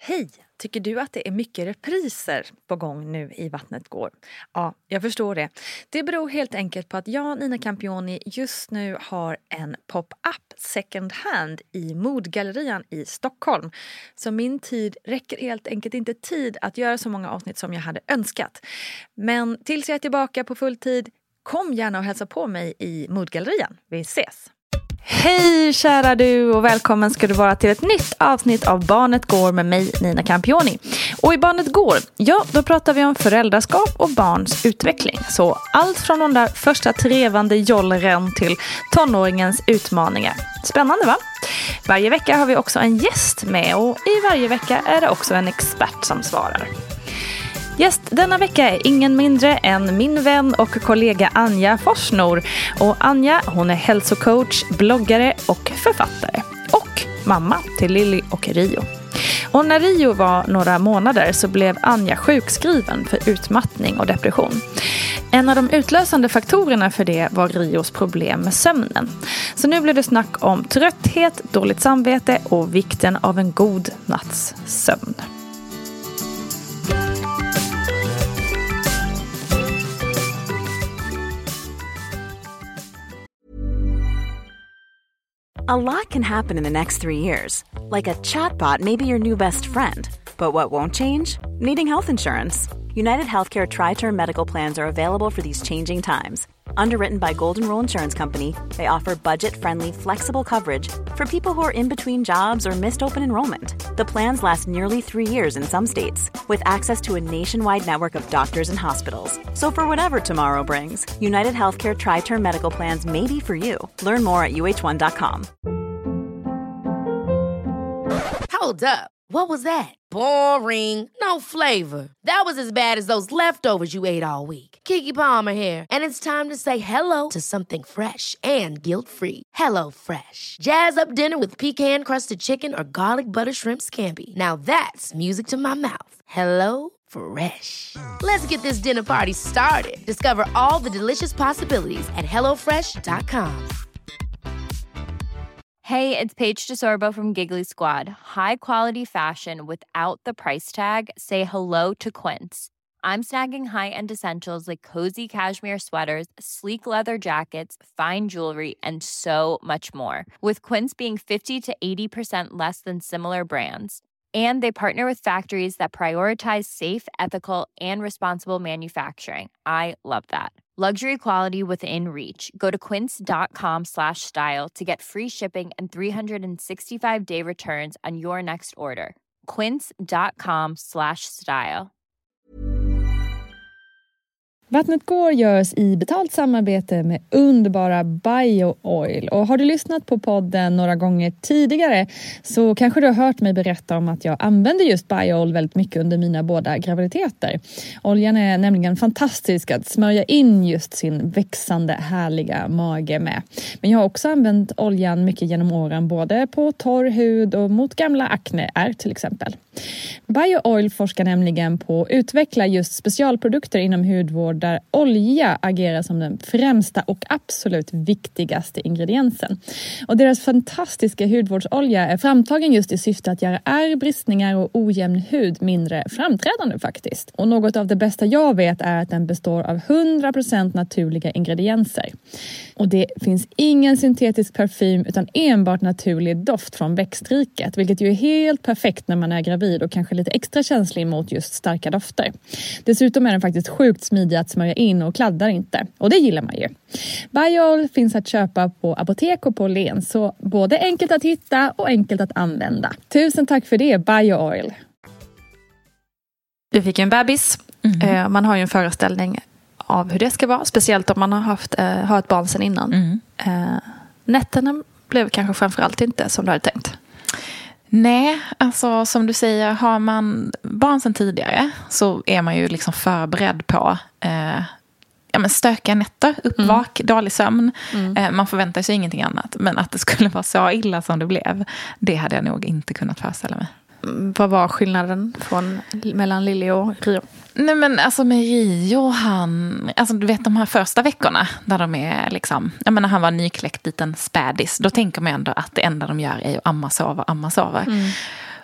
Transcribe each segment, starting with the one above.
Hej! Tycker du att det är mycket repriser på gång nu i Vattnet går? Ja, jag förstår det. Det beror helt enkelt på att jag, Nina Campioni, just nu har en pop-up second hand i Modgallerian i Stockholm. Så min tid räcker helt enkelt inte tid att göra så många avsnitt som jag hade önskat. Men tills jag är tillbaka på full tid, kom gärna och hälsa på mig i Modgallerian. Vi ses! Hej kära du och välkommen ska du vara till ett nytt avsnitt av Barnet går med mig Nina Campioni. Och i Barnet går, ja då pratar vi om föräldraskap och barns utveckling. Så allt från de där första trevande jollren till tonåringens utmaningar. Spännande va? Varje vecka har vi också en gäst med och i varje vecka är det också en expert som svarar. Gäst denna vecka är ingen mindre än min vän och kollega Anja Forsnor. Och Anja, hon är hälsocoach, bloggare och författare. Och mamma till Lilly och Rio. Och när Rio var några månader så blev Anja sjukskriven för utmattning och depression. En av de utlösande faktorerna för det var Rios problem med sömnen. Så nu blev det snack om trötthet, dåligt samvete och vikten av en god natts sömn. A lot can happen in the next 3 years. Like a chatbot may be your new best friend. But what won't change? Needing health insurance. United Healthcare Tri-Term Medical Plans are available for these changing times. Underwritten by Golden Rule Insurance Company, they offer budget-friendly, flexible coverage for people who are in between jobs or missed open enrollment. The plans last nearly 3 years in some states, with access to a nationwide network of doctors and hospitals. So for whatever tomorrow brings, United Healthcare Tri-Term Medical Plans may be for you. Learn more at uh1.com. Hold up. What was that? Boring. No flavor. That was as bad as those leftovers you ate all week. Keke Palmer here, and it's time to say hello to something fresh and guilt-free. Hello Fresh. Jazz up dinner with pecan-crusted chicken or garlic butter shrimp scampi. Now that's music to my mouth. Hello Fresh. Let's get this dinner party started. Discover all the delicious possibilities at hellofresh.com. Hey, it's Paige DeSorbo from Giggly Squad. High quality fashion without the price tag. Say hello to Quince. I'm snagging high-end essentials like cozy cashmere sweaters, sleek leather jackets, fine jewelry, and so much more. With Quince being 50 to 80% less than similar brands. And they partner with factories that prioritize safe, ethical, and responsible manufacturing. I love that. Luxury quality within reach. Go to quince.com/style to get free shipping and 365-day returns on your next order. Quince.com/style. Vattnet går görs i betalt samarbete med underbara BioOil. Och har du lyssnat på podden några gånger tidigare så kanske du har hört mig berätta om att jag använder just BioOil väldigt mycket under mina båda graviditeter. Oljan är nämligen fantastisk att smörja in just sin växande härliga mage med. Men jag har också använt oljan mycket genom åren både på torr hud och mot gamla akneär till exempel. BioOil forskar nämligen på att utveckla just specialprodukter inom hudvård där olja agerar som den främsta och absolut viktigaste ingrediensen. Och deras fantastiska hudvårdsolja är framtagen just i syfte att göra ärr, bristningar och ojämn hud mindre framträdande faktiskt. Och något av det bästa jag vet är att den består av 100% naturliga ingredienser. Och det finns ingen syntetisk parfym utan enbart naturlig doft från växtriket, vilket ju är helt perfekt när man är gravid och kanske lite extra känslig mot just starka dofter. Dessutom är den faktiskt sjukt smidig att smörja in och kladdar inte. Och det gillar man ju. BioOil finns att köpa på apotek och på Len, så både enkelt att hitta och enkelt att använda. Tusen tack för det, BioOil. Du fick en bebis. Man har ju en föreställning av hur det ska vara. Speciellt om man har har ett barn sedan innan. Nätterna blev kanske framförallt inte som du hade tänkt. Nej, alltså som du säger, har man barn sedan tidigare så är man ju liksom förberedd på stökiga nätter, uppvak, dålig sömn. Man förväntar sig ingenting annat. Men att det skulle vara så illa som det blev, det hade jag nog inte kunnat föreställa mig. Vad var skillnaden mellan Lilly och Rio? Nej men alltså med Rio, du vet de här första veckorna där de är liksom, jag menar han var nykläckt liten spädis, då tänker man ändå att det enda de gör är att amma sova.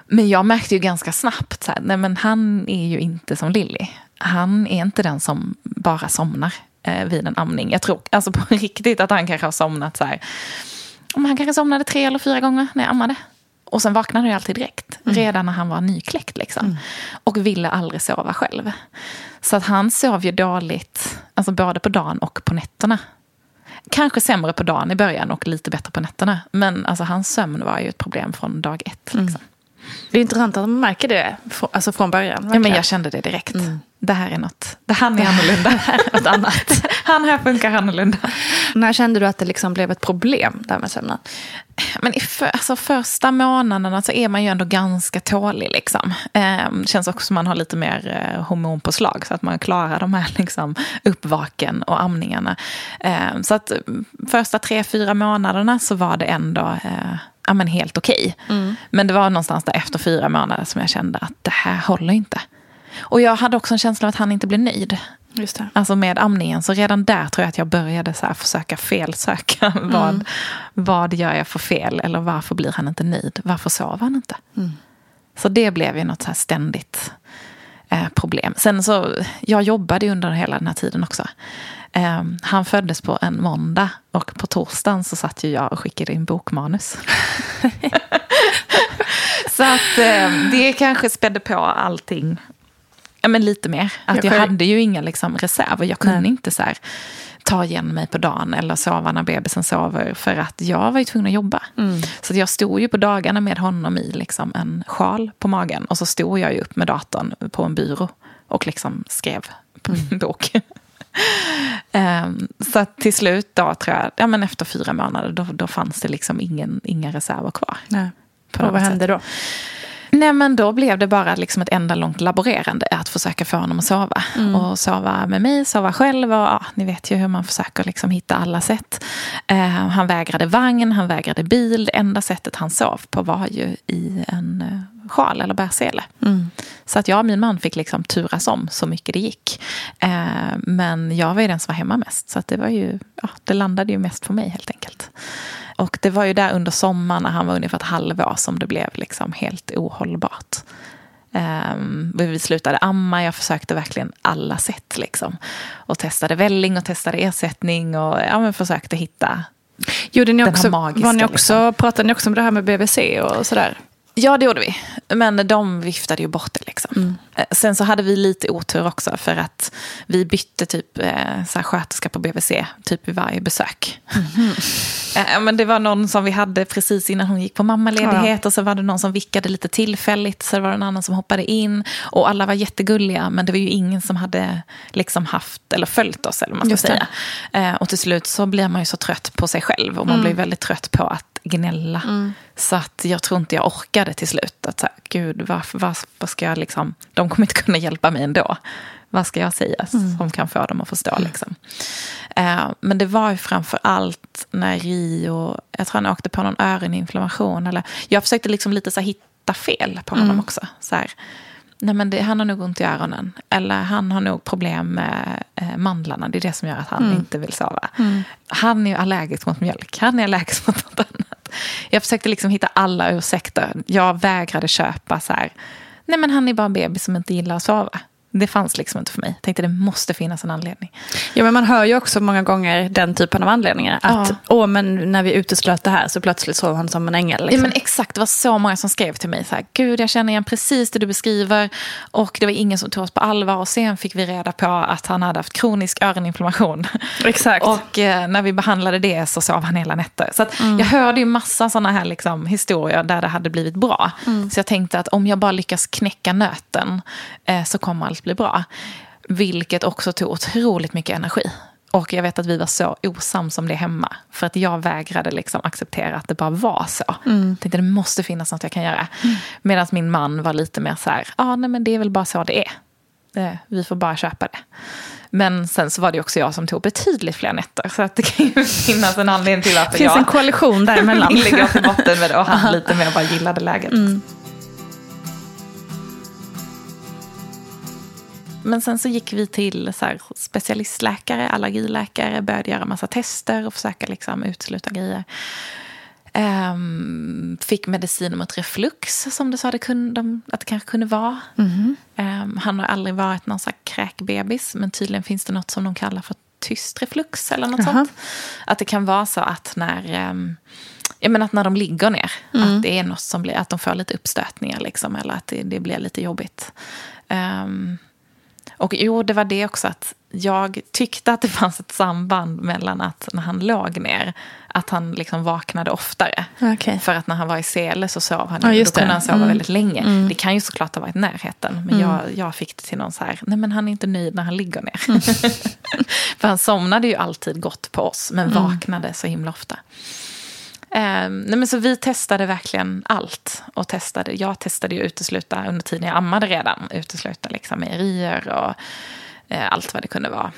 Men jag märkte ju ganska snabbt så här, nej men han är ju inte som Lilly. Han är inte den som bara somnar vid en amning. Jag tror alltså på riktigt att han kanske har somnat så här. Han kanske somnade 3 eller 4 gånger när jag ammade. Och sen vaknade jag alltid direkt. Redan när han var nykläckt liksom. Och ville aldrig sova själv. Så att han sov ju dåligt. Alltså både på dagen och på nätterna. Kanske sämre på dagen i början och lite bättre på nätterna. Men alltså hans sömn var ju ett problem från dag 1 liksom. Det är intressant att man märker det alltså från början. Verkligen. Ja, men jag kände det direkt. Det här är något. Han är annorlunda. Något annat. Han här funkar annorlunda. När kände du att det liksom blev ett problem där med sömnen? Men alltså första månaderna så är man ju ändå ganska tålig liksom. Känns också som man har lite mer hormonpåslag så att man klarar de här liksom uppvaken och amningarna. Så att första 3-4 månaderna så var det ändå men helt okej. Men det var någonstans där efter 4 månader som jag kände att det här håller inte. Och jag hade också en känsla av att han inte blev nöjd. Just det. Alltså med amningen. Så redan där tror jag att jag började så här försöka felsöka. Vad gör jag för fel? Eller varför blir han inte nöjd? Varför sover han inte? Så det blev ju något så här ständigt problem. Sen så, jag jobbade under hela den här tiden också. Han föddes på en måndag. Och på torsdagen så satt ju jag och skickade in bokmanus. Så att det kanske spädde på allting. Ja, men lite mer. Att jag hade ju inga liksom reserver. Jag kunde inte så här ta igen mig på dagen eller sova när bebisen sover för att jag var ju tvungen att jobba. Så att jag stod ju på dagarna med honom i liksom en sjal på magen och så stod jag ju upp med datorn på en byrå och liksom skrev en bok. Så att till slut då tror jag, men efter 4 månader då fanns det liksom inga reserver kvar. Nej. Och vad hände då? Nej, men då blev det bara liksom ett enda långt laborerande att försöka få honom att sova. Och sova med mig, sova själv. Och ni vet ju hur man försöker liksom hitta alla sätt. Han vägrade vagn, han vägrade bil. Det enda sättet han sov på var ju i en sjal eller bärsele. Så att jag och min man fick liksom turas om så mycket det gick. Men jag var ju den som var hemma mest. Så att det var ju, det landade ju mest för mig helt enkelt. Och det var ju där under sommaren när han var ungefär ett halvår som det blev liksom helt ohållbart. Vi slutade amma, jag försökte verkligen alla sätt liksom. Och testade välling och testade ersättning och försökte hitta Gjorde ni den också, här magiska. Liksom. Pratade ni också om det här med BVC och sådär? Ja, det gjorde vi. Men de viftade ju bort det liksom. Sen så hade vi lite otur också för att vi bytte typ så här sköterska på BVC typ vid varje besök. Men det var någon som vi hade precis innan hon gick på mammaledighet och så var det någon som vickade lite tillfälligt så var det en annan som hoppade in och alla var jättegulliga men det var ju ingen som hade liksom haft eller följt oss eller vad man ska säga. Och till slut så blir man ju så trött på sig själv och man blir väldigt trött på att gnälla. Så att jag tror inte jag orkade till slut att gud, vad ska jag liksom, de kommer inte kunna hjälpa mig ändå. Vad ska jag säga som kan få dem att förstå liksom. Men det var ju framför allt när Rio, jag tror han åkte på någon öroninflammation eller jag försökte liksom lite så här hitta fel på honom också. Så här, nej men han har nog ont i öronen eller han har nog problem med mandlarna, det är det som gör att han inte vill sova. Han är ju allergisk mot mjölk, han är allergisk mot något annat. Jag försökte liksom hitta alla ursäkter. Jag vägrade köpa så här, nej men han är bara en bebis som inte gillar att sova. Det fanns liksom inte för mig. Jag tänkte det måste finnas en anledning. Ja, men man hör ju också många gånger den typen av anledningar. Att, men när vi uteslöt det här så plötsligt sov han som en ängel. Liksom. Ja, men exakt. Det var så många som skrev till mig så här, gud jag känner igen precis det du beskriver. Och det var ingen som tog oss på allvar. Och sen fick vi reda på att han hade haft kronisk öroninflammation. Exakt. Och när vi behandlade det så sov han hela nätter. Så att jag hörde ju massa sådana här liksom, historier där det hade blivit bra. Så jag tänkte att om jag bara lyckas knäcka nöten så kommer allt bli bra. Vilket också tog otroligt mycket energi. Och jag vet att vi var så osams om det hemma. För att jag vägrade liksom acceptera att det bara var så. Jag tänkte det måste finnas något jag kan göra. Medan min man var lite mer så här, nej men det är väl bara så det är. Vi får bara köpa det. Men sen så var det också jag som tog betydligt fler nätter. Så att det kan ju finnas en anledning till varför det finns en koalition däremellan. ville gå till botten med det och han lite mer bara gillade läget. Men sen så gick vi till så här specialistläkare, allergiläkare, började göra massa tester och försöka liksom utesluta grejer. Fick medicin mot reflux som du sa att det kanske kunde vara. Han har aldrig varit någon sån här kräkbebis, men tydligen finns det något som de kallar för tyst reflux eller något sånt. Att det kan vara så att när de ligger ner, att det är något som blir, att de får lite uppstötningar liksom, eller att det blir lite jobbigt. Och det var det också att jag tyckte att det fanns ett samband mellan att när han låg ner, att han liksom vaknade oftare. Okay. För att när han var i sele så sov han, då kunde han sova väldigt länge. Det kan ju såklart ha varit närheten, men jag fick det till någon så här, nej men han är inte nöjd när han ligger ner. För han somnade ju alltid gott på oss, men vaknade så himla ofta. Så vi testade verkligen allt. Och jag testade ju utesluta under tiden jag ammade redan. Utesluta liksom mejerier och allt vad det kunde vara.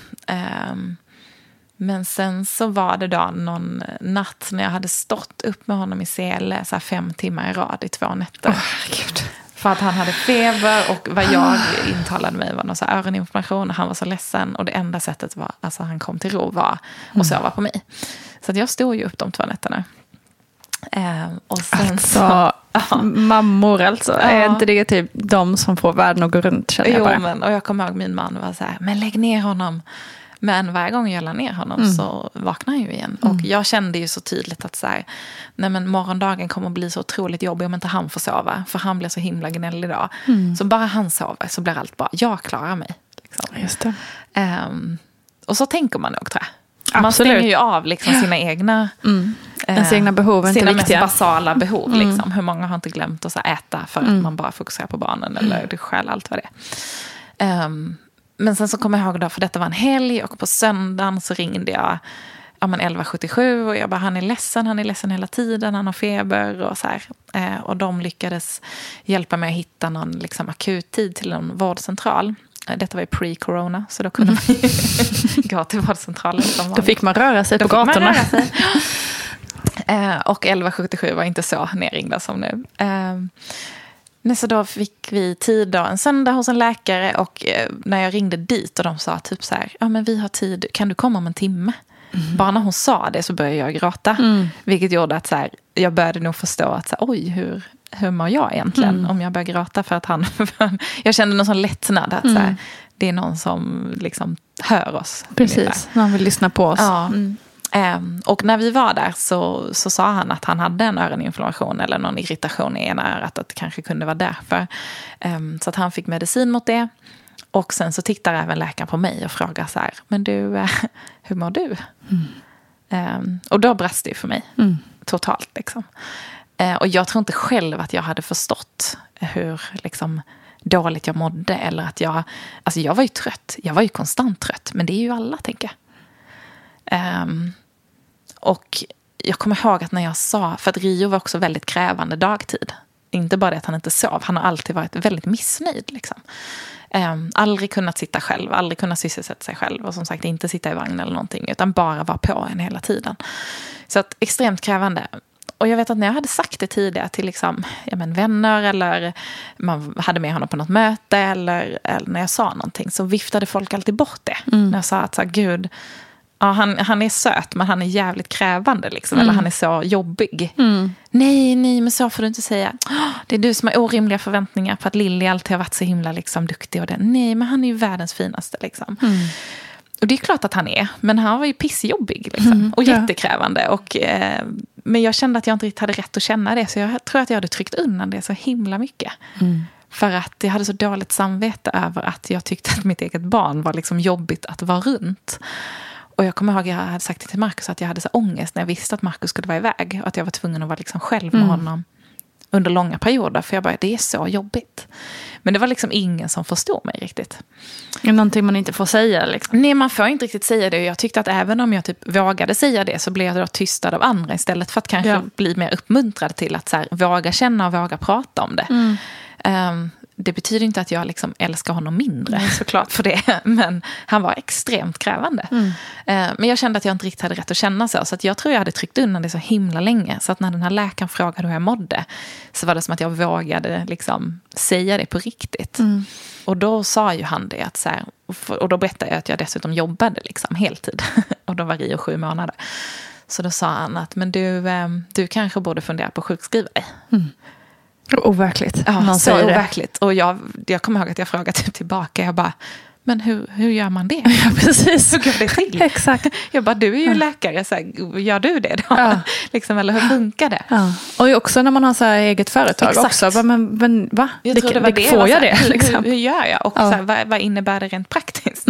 Men sen så var det då någon natt när jag hade stått upp med honom i sele så här 5 timmar i rad i 2 nätter. Gud. För att han hade feber och vad jag intalade mig var någon så här öroninflammation och han var så ledsen. Och det enda sättet var, alltså han kom till ro var att sova på mig. Så att jag stod ju upp de 2 nätterna. Och sen mammor alltså. Är inte det typ de som får världen att gå runt, känner jag bara. Och jag kommer ihåg min man var så här, men lägg ner honom. Men varje gång jag la ner honom så vaknade han ju igen. Och jag kände ju så tydligt att så här, nej men morgondagen kommer att bli så otroligt jobbig om inte han får sova. För han blir så himla gnällig idag. Så bara han sover så blir allt bra. Jag klarar mig. Liksom. Just det. Och så tänker man nog, tror jag. Absolut. Man stänger ju av liksom sina egna ens egna behov, sina mest basala behov. Liksom. Hur många har inte glömt att så äta för att man bara fokuserar på barnen eller det skäl allt vad det är. Men sen så kommer jag ihåg då, för detta var en helg och på söndagen så ringde jag 1177 och jag bara, han är ledsen hela tiden, han har feber och så här. Och de lyckades hjälpa mig att hitta någon liksom akut tid till en vårdcentral. Detta var ju pre-corona, så då kunde man gå till vårdcentralen. Då fick man röra sig på gatorna. Och 1177 var inte så nerringda som nu. Så då fick vi tid då, en söndag hos en läkare. Och när jag ringde dit och de sa typ så här, ja men vi har tid, kan du komma om en timme? Bara när hon sa det så började jag gråta. Vilket gjorde att så här, jag började nog förstå att så här, oj, hur mår jag egentligen om jag börjar gråta för att jag kände någon sån lättnad att så här, det är någon som liksom hör oss. Precis, någon vill lyssna på oss. Ja. Och när vi var där så sa han att han hade en öroninflammation eller någon irritation i ena örat, att det kanske kunde vara därför. Så att han fick medicin mot det. Och sen så tittar även läkaren på mig och frågar så här, men du, hur mår du? Och då brast det för mig totalt liksom. Och jag tror inte själv att jag hade förstått hur liksom dåligt jag mådde. Eller att jag var ju trött. Jag var ju konstant trött. Men det är ju alla, tänker jag. Och jag kommer ihåg att när jag sa, för att Rio var också väldigt krävande dagtid. Inte bara det att han inte sov. Han har alltid varit väldigt missnöjd liksom. Aldrig kunnat sitta själv. Aldrig kunnat sysselsätta sig själv. Och som sagt inte sitta i vagn eller någonting. Utan bara vara på en hela tiden. Så att extremt krävande. Och jag vet att när jag hade sagt det tidigare till liksom, vänner eller man hade med honom på något möte eller när jag sa någonting så viftade folk alltid bort det. När jag sa att så här, gud, ja, han är söt men han är jävligt krävande liksom, eller han är så jobbig. Nej, men så får du inte säga. Det är du som har orimliga förväntningar på att Lilly alltid har varit så himla liksom, duktig och det. Nej, men han är ju världens finaste liksom. Och det är klart att han är, men han var ju pissjobbig liksom, och jättekrävande. Och, men jag kände att jag inte riktigt hade rätt att känna det, så jag tror att jag hade tryckt undan det så himla mycket. För att jag hade så dåligt samvete över att jag tyckte att mitt eget barn var liksom jobbigt att vara runt. Och jag kommer ihåg att jag hade sagt till Marcus att jag hade så ångest när jag visste att Marcus skulle vara iväg. Och att jag var tvungen att vara liksom själv med honom under långa perioder. För jag bara, det är så jobbigt. Men det var liksom ingen som förstod mig riktigt. Någonting man inte får säga liksom. Nej, man får inte riktigt säga det. Jag tyckte att även om jag typ vågade säga det så blev jag då tystad av andra istället för att kanske bli mer uppmuntrad till att så här, våga känna och våga prata om det. Det betyder inte att jag liksom älskar honom mindre, såklart för det. Men han var extremt krävande. Men jag kände att jag inte riktigt hade rätt att känna så. Så att jag tror jag hade tryckt undan det så himla länge. Så att när den här läkaren frågade hur jag mådde så var det som att jag vågade liksom säga det på riktigt. Och då sa ju han det. Att så här, och då berättade jag att jag dessutom jobbade liksom heltid. Och då var Rio 7 månader. Så då sa han att men du kanske borde fundera på att sjukskriva dig. Overkligt. Ja, så overkligt. Och jag kommer ihåg att jag frågade tillbaka. Jag bara, men hur gör man det? Ja, precis. Hur går det till? Exakt. Jag bara, du är ju läkare. Så här, gör du det då? Ja. Liksom, eller hur funkar det? Ja. Och också när man har så här eget företag. Exakt. Också. Men va? Jag tror det var det. Får jag det? Liksom. Hur gör jag? Och så här, vad innebär det rent praktiskt?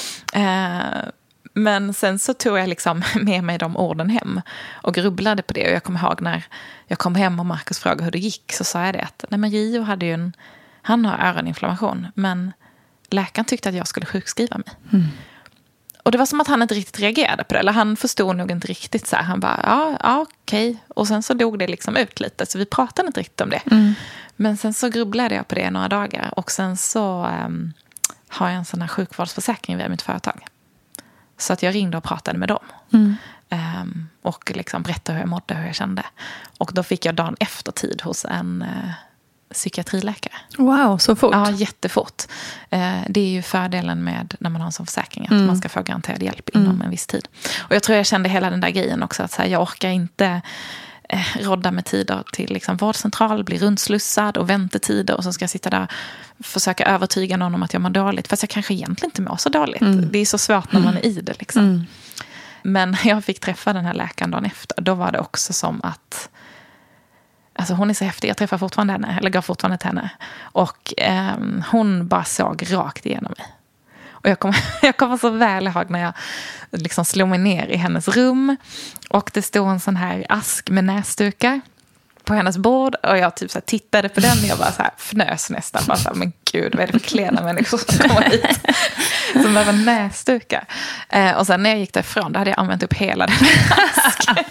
Men sen så tog jag liksom med mig de orden hem och grubblade på det. Och jag kommer ihåg när jag kom hem och Marcus frågade hur det gick, så sa jag det att nej, men Rio hade ju han har öroninflammation, men läkaren tyckte att jag skulle sjukskriva mig. Och det var som att han inte riktigt reagerade på det. Eller han förstod nog inte riktigt så här. Han bara, ja okej. Och sen så dog det liksom ut lite. Så vi pratade inte riktigt om det. Men sen så grubblade jag på det några dagar. Och sen så har jag en sån här sjukvårdsförsäkring via mitt företag. Så att jag ringde och pratade med dem. Och liksom berättade hur jag mådde, hur jag kände. Och då fick jag dagen efter tid hos en psykiatriläkare. Wow, så fort. Ja, jättefort. Det är ju fördelen med när man har en sån försäkring, att man ska få garanterad hjälp inom en viss tid. Och jag tror jag kände hela den där grejen också, att så här, jag orkar inte rodda med tider till liksom vårdcentral, bli rundslussad och väntetider, och så ska jag sitta där och försöka övertyga någon om att jag mår dåligt, fast jag kanske egentligen inte mår så dåligt. Det är så svårt när man är i det liksom. Men jag fick träffa den här läkaren dagen efter. Då var det också som att, alltså hon är så häftig, jag träffar fortfarande henne, eller går fortfarande till henne, och hon bara såg rakt igenom mig. Och jag kommer så väl ihåg när jag liksom slog mig ner i hennes rum, och det stod en sån här ask med näsdukar på hennes bord, och jag typ så här tittade på den och jag bara så här fnös nästan, bara så här, men gud, vad är det för klena människor som kommer hit som behöver näsdukar. Och sen när jag gick därifrån, då hade jag använt upp hela den asken.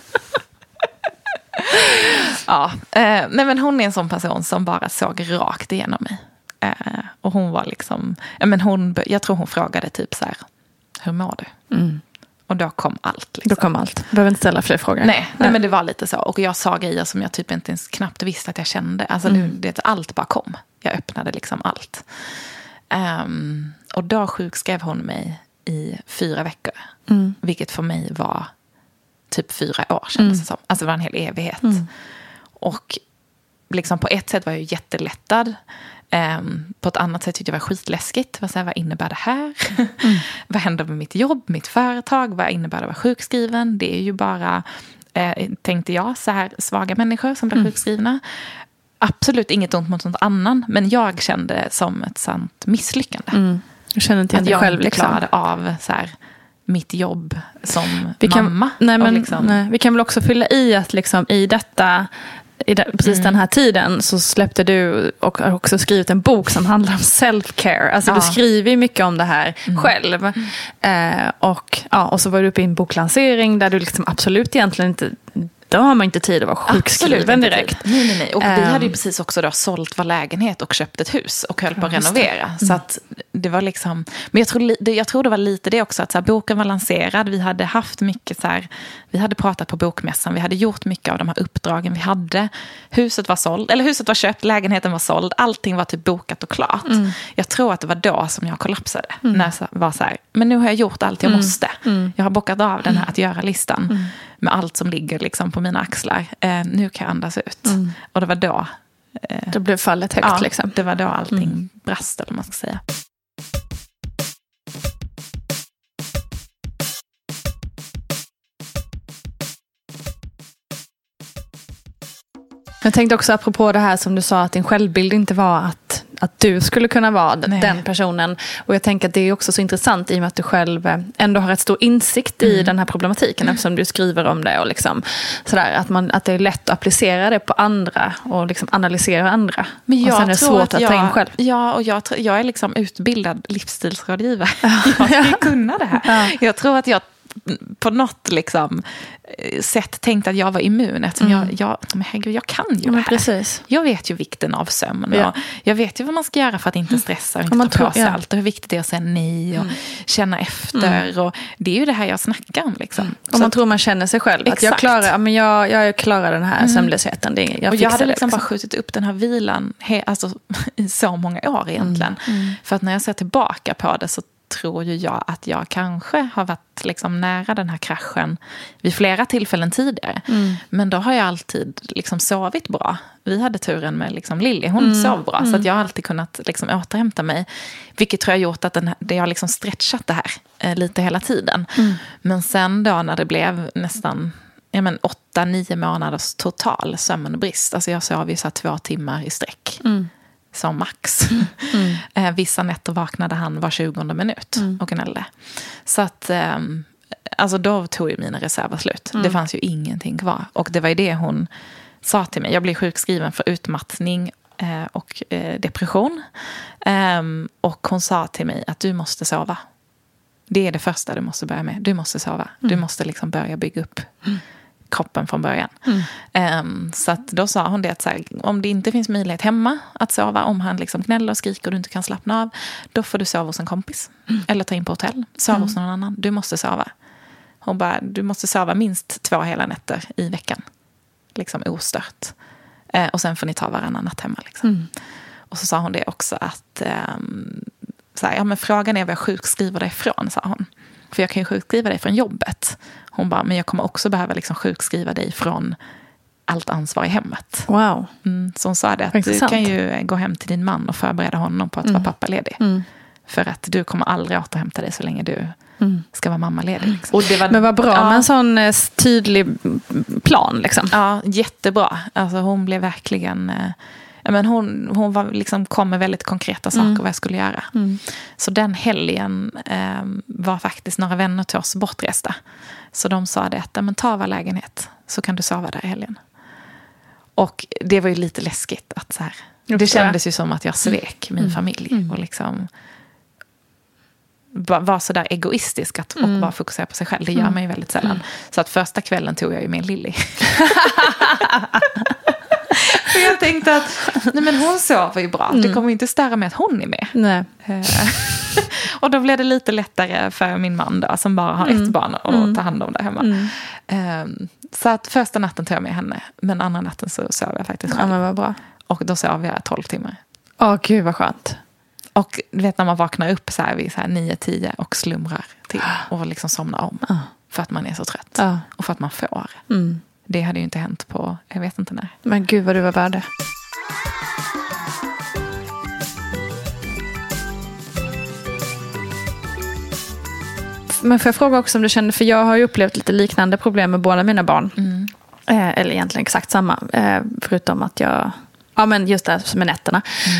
Ja, nej, men hon är en sån person som bara såg rakt igenom mig. Och hon var liksom, jag tror hon frågade typ så här, hur mår du? Och då kom allt. Liksom. Då kom allt. Behöver inte ställa fler frågor. Nej, men det var lite så. Och jag sa grejer som jag typ inte ens knappt visste att jag kände. Alltså allt bara kom. Jag öppnade liksom allt. Och då sjukskrev hon mig i 4 veckor. Vilket för mig var typ 4 år sedan. Alltså det var en hel evighet. Och liksom på ett sätt var jag jättelättad. På ett annat sätt tyckte jag var skitläskigt. Vad innebär det här? Vad händer med mitt jobb, mitt företag? Vad innebär det att vara sjukskriven? Det är ju bara, tänkte jag, så här svaga människor som blir sjukskrivna. Absolut inget ont mot något annan. Men jag kände som ett sant misslyckande. Jag kände inte att jag själv inte liksom klarade av så här, mitt jobb som mamma. Vi kan väl också fylla i att liksom, i detta... precis den här tiden så släppte du och har också skrivit en bok som handlar om self-care. Alltså du skriver ju mycket om det här själv. Och så var du uppe i en boklansering där du liksom absolut egentligen inte... Då har man inte tid att vara sjukskriven direkt. Nej. Och vi hade ju precis också då sålt vår lägenhet och köpt ett hus och höll på att renovera. Så att det var liksom... Men jag tror det var lite det också, att så här, boken var lanserad. Vi hade haft mycket så här... Vi hade pratat på bokmässan. Vi hade gjort mycket av de här uppdragen vi hade. Huset var köpt, lägenheten var såld. Allting var typ bokat och klart. Jag tror att det var då som jag kollapsade. När jag var så här, men nu har jag gjort allt jag måste. Jag har bockat av den här att göra-listan. Med allt som ligger liksom på mina axlar. Nu kan jag andas ut. Och det var då... Då blev fallet högt liksom. Det var då allting brast, eller man ska säga. Jag tänkte också apropå det här som du sa, att din självbild inte var att du skulle kunna vara den personen. Och jag tänker att det är också så intressant i och med att du själv ändå har ett stor insikt i den här problematiken eftersom du skriver om det och liksom sådär, att det är lätt att applicera det på andra och liksom analysera andra. Men jag och sen är det svårt att ta in själv. Ja, och jag är liksom utbildad livsstilsrådgivare. Jag ska kunna det här. Jag tror att jag på något liksom sätt tänkt att jag var immun eftersom jag kan ju det här. Precis. Jag vet ju vikten av sömn och jag vet ju vad man ska göra för att inte stressa och inte ta på sig allt och hur viktigt det är att säga nej och känna efter och det är ju det här jag snackar om liksom. Och man tror man känner sig själv att jag klarar den här sömnlösheten. Jag hade liksom bara skjutit upp den här vilan i så många år egentligen. För att när jag ser tillbaka på det så tror ju jag att jag kanske har varit liksom nära den här kraschen vid flera tillfällen tidigare. Men då har jag alltid liksom sovit bra. Vi hade turen med liksom Lilly, hon sov bra. Så att jag har alltid kunnat liksom återhämta mig. Vilket tror jag gjort att det har liksom stretchat det här lite hela tiden. Men sen då när det blev nästan 8-9 månaders total sömnbrist. Alltså jag sov ju så 2 timmar i sträck. Som max. Vissa nätter vaknade han var 20:e minut och gnällde. Så att alltså då tog ju mina reserver slut. Det fanns ju ingenting kvar. Och det var ju det hon sa till mig. Jag blev sjukskriven för utmattning och depression. Och hon sa till mig att du måste sova. Det är det första du måste börja med. Du måste sova. Du måste liksom börja bygga upp kroppen från början. Så att då sa hon det att så här, om det inte finns möjlighet hemma att sova, om han liksom gnäller och skriker och du inte kan slappna av, då får du sova hos en kompis. Eller ta in på hotell. Sova hos någon annan. Du måste sova. Hon bara, du måste sova minst 2 hela nätter i veckan. Liksom ostört. Och sen får ni ta varannan natt hemma. Liksom. Och så sa hon det också att så här, ja, men frågan är vad jag sjukskriver dig ifrån, sa hon. För jag kan ju sjukskriva dig från jobbet. Hon bara, men jag kommer också behöva liksom sjukskriva dig från allt ansvar i hemmet. Wow. Så hon sa det att du kan ju gå hem till din man och förbereda honom på att vara pappaledig. För att du kommer aldrig återhämta dig så länge du ska vara mammaledig. Liksom. Och det var, men vad bra med en sån tydlig plan. Liksom. Ja, jättebra. Alltså hon blev verkligen... Men hon var liksom, kom med väldigt konkreta saker vad jag skulle göra. Så den helgen var faktiskt några vänner till oss bortresta. Så de sa det att men ta var lägenhet så kan du sova där i helgen. Och det var ju lite läskigt att så här, det kändes ju som att jag svek min familj och liksom var så där egoistisk och bara fokusera på sig själv. Det gör man ju väldigt sällan. Så att första kvällen tog jag ju min Lilly. För jag tänkte att nej, men hon sover ju bra. Det kommer ju inte störa mig att hon är med. Nej. Och då blev det lite lättare för min man då, som bara har ett barn och ta hand om det hemma. Så att första natten tog jag med henne. Men andra natten så sov jag faktiskt själv. Ja, men vad bra. Och då sov jag 12 timmar. Gud vad skönt. Och du vet när man vaknar upp så här vid så här 9-10 och slumrar till och liksom somnar om. För att man är så trött. Och för att man får. Det hade ju inte hänt på, jag vet inte när. Men gud vad du var värd det. Men får jag fråga också om du kände, för jag har ju upplevt lite liknande problem med båda mina barn. Eller egentligen exakt samma. Förutom att jag, ja men just det med nätterna.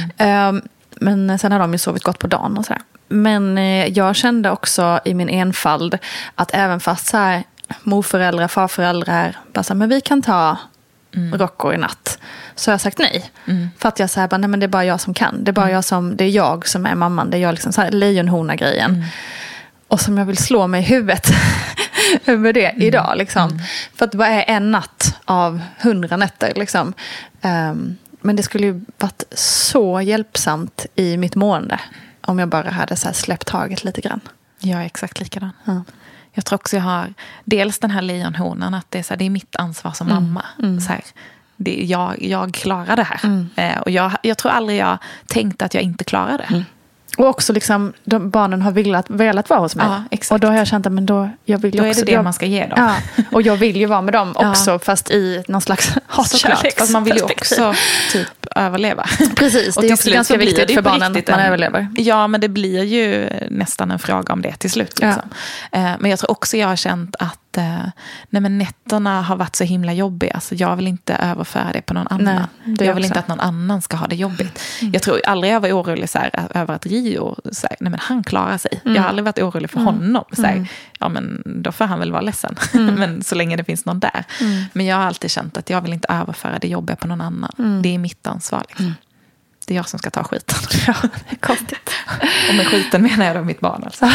Men sen har de ju sovit gott på dagen och sådär. Men jag kände också i min enfald att även fast så här morföräldrar, farföräldrar bara så här, men vi kan ta Rocco i natt. Så jag har sagt nej. För att jag säger bara, nej men det är bara jag som kan. Det är bara det är jag som är mamman. Det är jag liksom så här lejonhona-grejen. Och som jag vill slå mig i huvudet över det idag liksom. För att det bara är en natt av 100 nätter liksom. Men det skulle ju varit så hjälpsamt i mitt mående om jag bara hade så här släppt taget lite grann. Jag är exakt likadan. Jag tror också jag har dels den här lejonhonan att det är, så här, det är mitt ansvar som mamma. Så här, jag klarar det här. Och jag tror aldrig jag tänkte att jag inte klarar det. Och också liksom, barnen har velat vara hos mig. Ja, exakt. Och då har jag känt att men då, jag vill då också, är det man ska ge dem. Ja, och jag vill ju vara med dem också, fast i någon slags hatkärlek. Fast man vill ju också typ överleva. Precis, det är också ganska viktigt för barnen att man överlever. Ja, men det blir ju nästan en fråga om det till slut. Liksom. Men jag tror också jag har känt att nej, men nätterna har varit så himla jobbiga. Alltså, jag vill inte överföra det på någon annan. Jag vill inte att någon annan ska ha det jobbigt. Jag tror aldrig jag var orolig så här, över att Rio, så här, nej men han klarar sig. Jag har aldrig varit orolig för honom. Så här, ja men då får han väl vara ledsen. Men så länge det finns någon där. Men jag har alltid känt att jag vill inte överföra det jobbiga på någon annan. Det är mitt ansvar liksom. Det är jag som ska ta skiten. Ja, det är konstigt. Och med skiten menar jag då mitt barn alltså.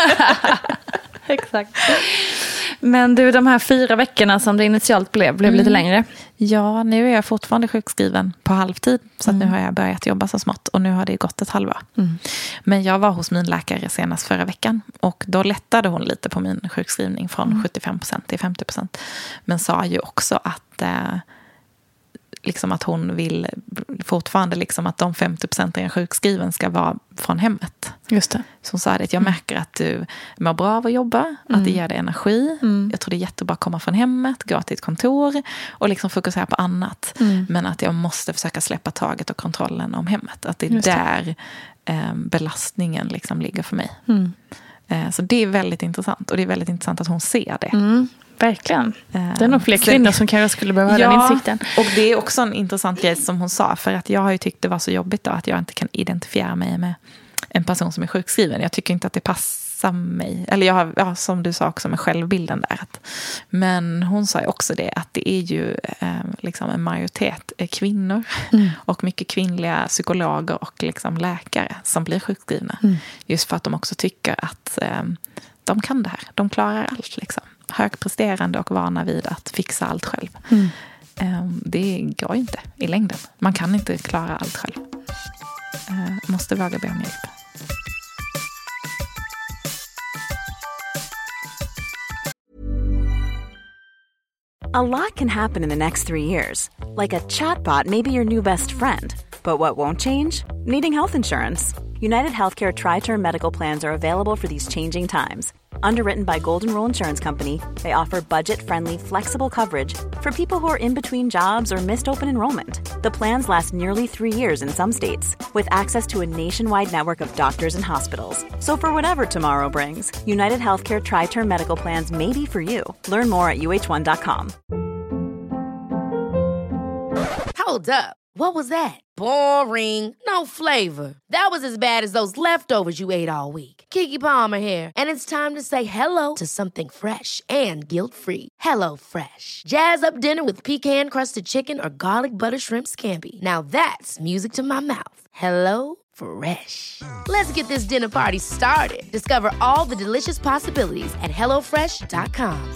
Exakt. Men du, de här 4 veckorna som det initialt blev lite längre. Ja, nu är jag fortfarande sjukskriven på halvtid. Så att nu har jag börjat jobba så smått. Och nu har det gått ett halvår. Men jag var hos min läkare senast förra veckan. Och då lättade hon lite på min sjukskrivning från 75% till 50%. Men sa ju också att liksom att hon vill fortfarande liksom att de 50% är sjukskriven ska vara från hemmet. Just det. Så hon sa det, att jag märker att du mår bra av att jobba, att det ger dig energi. Jag tror det är jättebra att komma från hemmet, gå till ett kontor och liksom fokusera på annat. Men att jag måste försöka släppa taget och kontrollen om hemmet. Att det är där belastningen liksom ligger för mig. Så det är väldigt intressant. Och det är väldigt intressant att hon ser det. Verkligen. Det är nog fler kvinnor som kanske skulle behöva den insikten. Och det är också en intressant grej som hon sa. För att jag har ju tyckt det var så jobbigt då, att jag inte kan identifiera mig med en person som är sjukskriven. Jag tycker inte att det passar mig. Eller jag har, som du sa också, med självbilden där. Men hon sa ju också det, att det är ju liksom en majoritet kvinnor. Och mycket kvinnliga psykologer och liksom läkare som blir sjukskrivna. Just för att de också tycker att de kan det här. De klarar allt liksom. Högpresterande och vana vid att fixa allt själv. Det går ju inte i längden. Man kan inte klara allt själv. Måste våga be om hjälp. A lot can happen in the next 3 years. Like a chatbot may be your new best friend. But what won't change? Needing health insurance. United Healthcare Tri-Term Medical Plans are available for these changing times. Underwritten by Golden Rule Insurance Company, they offer budget-friendly, flexible coverage for people who are in between jobs or missed open enrollment. The plans last nearly 3 years in some states, with access to a nationwide network of doctors and hospitals. So for whatever tomorrow brings, United Healthcare Tri-Term Medical Plans may be for you. Learn more at uh1.com. Hold up. What was that? Boring. No flavor. That was as bad as those leftovers you ate all week. Keke Palmer here, and it's time to say hello to something fresh and guilt-free. Hello Fresh. Jazz up dinner with pecan-crusted chicken or garlic butter shrimp scampi. Now that's music to my mouth. Hello Fresh. Let's get this dinner party started. Discover all the delicious possibilities at hellofresh.com.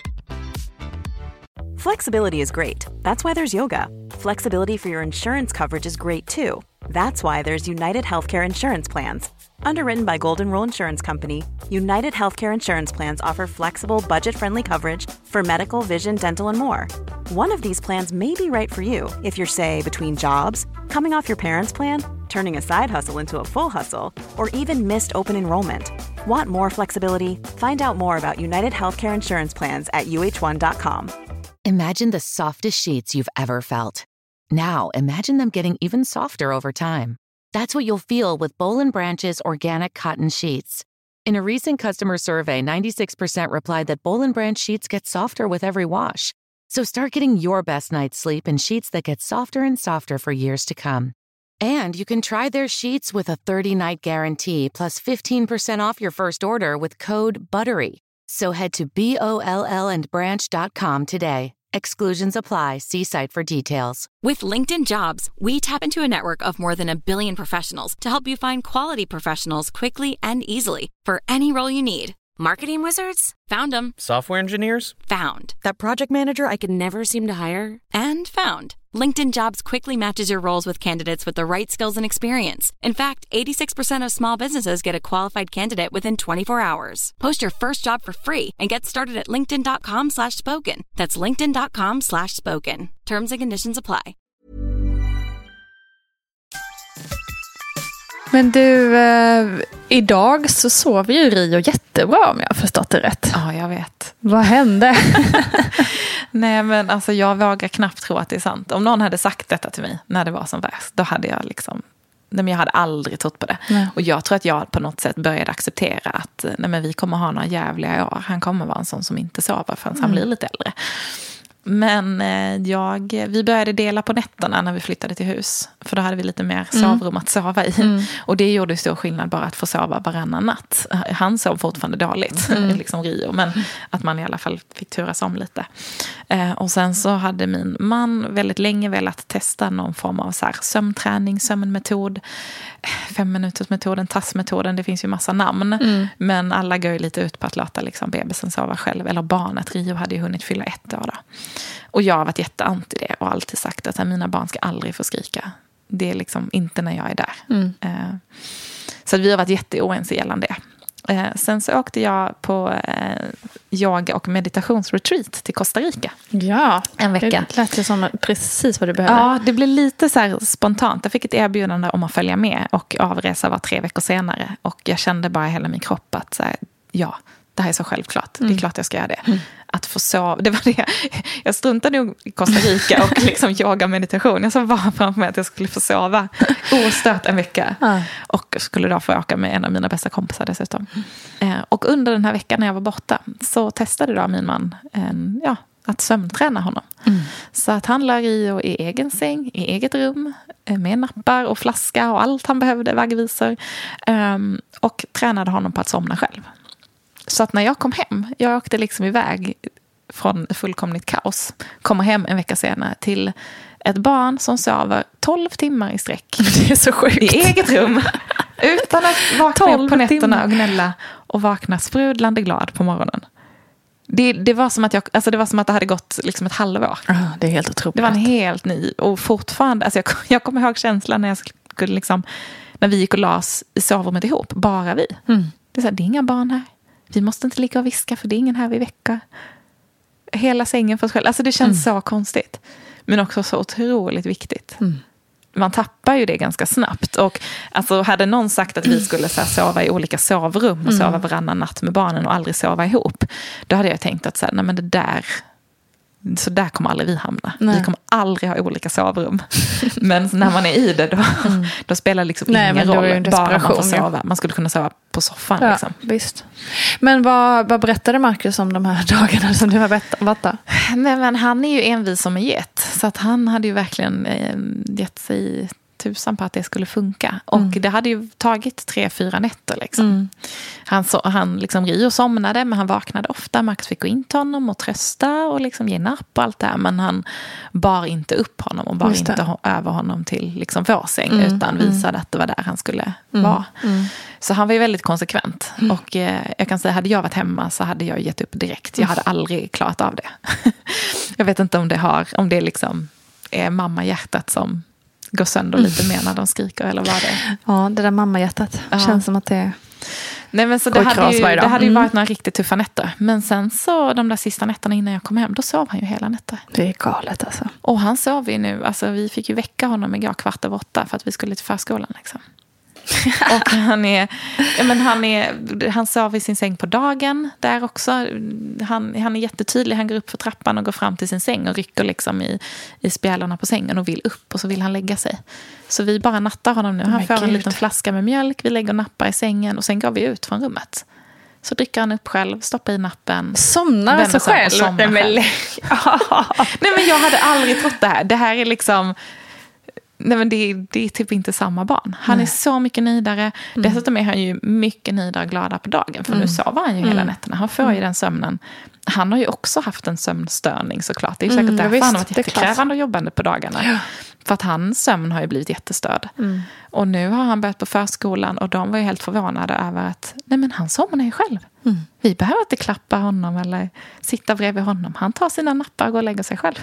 Flexibility is great. That's why there's yoga. Flexibility for your insurance coverage is great too. That's why there's United Healthcare Insurance Plans. Underwritten by Golden Rule Insurance Company, United Healthcare Insurance Plans offer flexible, budget-friendly coverage for medical, vision, dental, and more. One of these plans may be right for you if you're, say, between jobs, coming off your parents' plan, turning a side hustle into a full hustle, or even missed open enrollment. Want more flexibility? Find out more about United Healthcare Insurance Plans at uh1.com. Imagine the softest sheets you've ever felt. Now, imagine them getting even softer over time. That's what you'll feel with Boll & Branch's organic cotton sheets. In a recent customer survey, 96% replied that Boll & Branch sheets get softer with every wash. So start getting your best night's sleep in sheets that get softer and softer for years to come. And you can try their sheets with a 30-night guarantee plus 15% off your first order with code BUTTERY. So head to BOLLandbranch.com today. Exclusions apply. See site for details. With LinkedIn Jobs, we tap into a network of more than 1 billion professionals to help you find quality professionals quickly and easily for any role you need. Marketing wizards? Found them. Software engineers? Found. That project manager I could never seem to hire? And found. LinkedIn Jobs quickly matches your roles with candidates with the right skills and experience. In fact, 86% of small businesses get a qualified candidate within 24 hours. Post your first job for free and get started at linkedin.com/spoken. That's linkedin.com/spoken. Terms and conditions apply. Men du, idag så sover ju Rio jättebra om jag har förstått det rätt. Ja, jag vet. Vad hände? Nej, men alltså jag vågar knappt tro att det är sant. Om någon hade sagt detta till mig när det var som värst, då hade jag liksom... Nej, men jag hade aldrig trott på det. Nej. Och jag tror att jag på något sätt började acceptera att nej, men vi kommer ha några jävliga år. Han kommer vara en sån som inte sover förrän han blir lite äldre. Men vi började dela på nätterna när vi flyttade till hus. För då hade vi lite mer sovrum att sova i. Och det gjorde stor skillnad bara att få sova varannan natt. Han sov fortfarande dåligt, liksom Rio. Men att man i alla fall fick turas om lite. Och sen så hade min man väldigt länge velat testa någon form av så här sömnträning, sömnmetod. 5-minutersmetoden, tassmetoden, det finns ju massa namn. Men alla går ju lite ut på att låta liksom bebisen sova själv. Eller barnet, Rio hade ju hunnit fylla 1 år då. Och jag har varit jätteanti det och alltid sagt att mina barn ska aldrig få skrika. Det är liksom inte när jag är där. Så att vi har varit jätteoense gällande det. Sen så åkte jag på yoga- och meditationsretreat till Costa Rica. Ja, en vecka. Det lät ju som precis vad du behövde. Ja, det blev lite så här spontant. Jag fick ett erbjudande om att följa med och avresa var 3 veckor senare. Och jag kände bara i hela min kropp att så här, ja, det här är så självklart. Det är klart jag ska göra det. Att få sova, det var det. Jag struntade nog i Costa Rica och liksom yoga och meditation. Jag sa bara framför mig att jag skulle få sova ostört en vecka. Och skulle då få åka med en av mina bästa kompisar dessutom. Och under den här veckan när jag var borta så testade då min man att sömnträna honom. Så att han la Rio i egen säng, i eget rum, med nappar och flaska och allt han behövde, vaggvisor. Och tränade honom på att somna själv. Så att när jag kom hem, jag åkte liksom iväg från fullkomligt kaos, kommer hem en vecka senare till ett barn som sover 12 timmar i sträck. Det är så sjukt. I eget rum. Utan att vakna upp på nätterna och gnälla och vakna sprudlande glad på morgonen. Det var som att det var som att det hade gått liksom ett halvår. Det är helt otroligt. Det var en helt ny och fortfarande, alltså jag kommer ihåg känslan när jag skulle liksom, när vi gick och las i sovrummet ihop, bara vi. Det är så här, det är inga barn här. Vi måste inte ligga och viska för det är ingen här vid vecka. Hela sängen för oss själv. Alltså det känns så konstigt. Men också så otroligt viktigt. Man tappar ju det ganska snabbt. Och alltså, hade någon sagt att vi skulle så här, sova i olika sovrum och sova varannan natt med barnen och aldrig sova ihop. Då hade jag tänkt att så här, nej men det där... Så där kommer aldrig vi hamna. Vi kommer aldrig ha olika sovrum. Men när man är i det då spelar liksom ingen roll. Bara man får sova. Man skulle kunna sova på soffan. Ja, liksom. Visst. Men vad berättade Marcus om de här dagarna som du har varit där? Nej, men han är ju envis som en get. Så att han hade ju verkligen gett sig tusan på att det skulle funka. Och det hade ju tagit 3-4 nätter liksom. Han liksom Rio somnade, men han vaknade ofta. Max fick gå in till honom och trösta och liksom ge napp och allt det här. Men han bar inte upp honom och bar inte över honom till liksom vår säng, utan visade att det var där han skulle vara. Så han var ju väldigt konsekvent. Och jag kan säga, hade jag varit hemma så hade jag gett upp direkt. Jag hade aldrig klarat av det. Jag vet inte om det liksom är mammahjärtat som går sönder lite mer när de skriker eller vad det är. Ja, det där mammahjärtat känns som att det... Nej, men så det hade ju varit några riktigt tuffa nätter. Men sen så de där sista nätterna innan jag kom hem, då sov han ju hela nätter. Det är galet alltså. Och han sov ju nu, alltså vi fick ju väcka honom igår 7:15 för att vi skulle till förskolan liksom. Och han sov i sin säng på dagen där också. Han är jättetydlig. Han går upp för trappan och går fram till sin säng och rycker liksom i spjälorna på sängen och vill upp, och så vill han lägga sig. Så vi bara nattar honom nu. Han får en liten flaska med mjölk. Vi lägger och nappar i sängen och sen går vi ut från rummet. Så dricker han upp själv, stoppar i nappen. Somnar sig själv. Nej, men jag hade aldrig trott det här. Det här är liksom... Nej, men det är typ inte samma barn. Han är så mycket nöjdare. Dessutom är han ju mycket nöjdare och gladare på dagen. För nu sover han ju hela nätterna. Han får ju den sömnen. Han har ju också haft en sömnstörning såklart. Det är säkert därför han har varit jättekrävande och jobbande på dagarna. Ja. För att hans sömn har ju blivit jättestörd. Och nu har han börjat på förskolan. Och de var ju helt förvånade över att nej, men han somnar ju själv. Vi behöver inte klappa honom eller sitta bredvid honom. Han tar sina nappar och går och lägger sig själv.